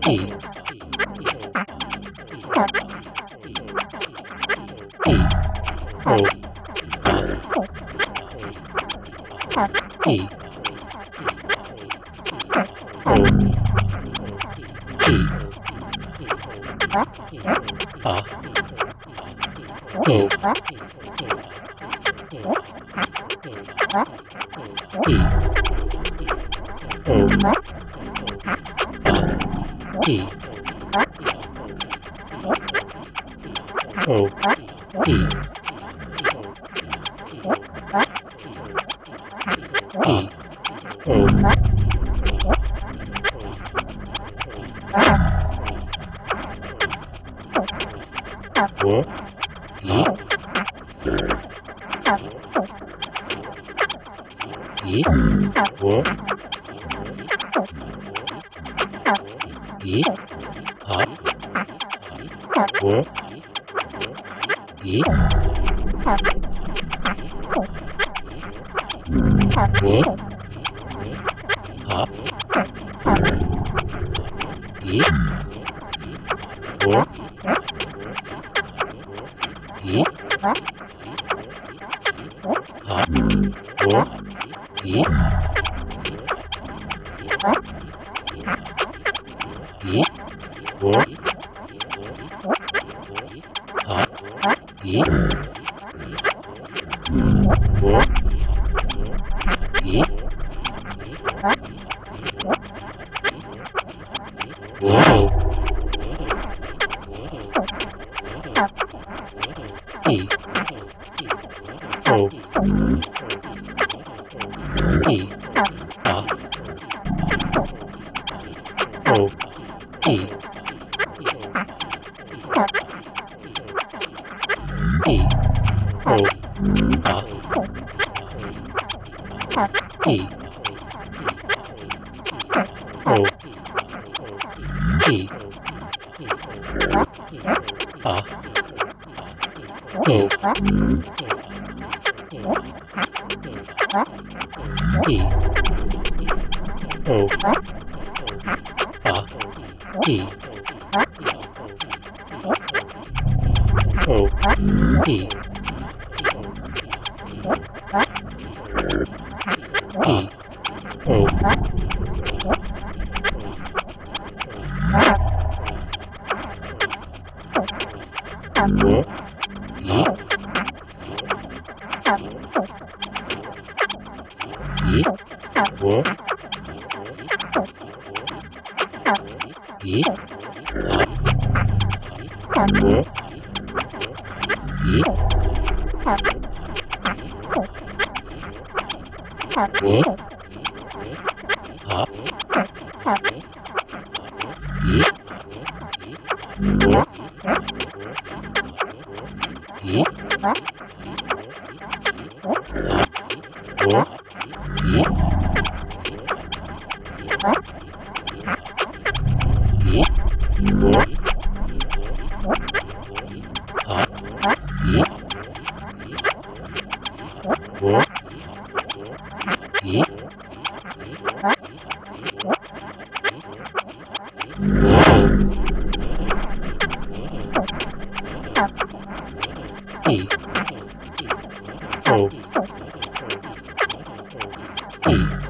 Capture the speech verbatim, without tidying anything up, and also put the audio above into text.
E E O E O E A O E O E O E E O O E E O E A O E O A E O E A O E E O A E O E Whoa. E O E A O E E O A E O E A O E O A E O E E O O E E O E A O E O A E O E A O E E O A E O E E O E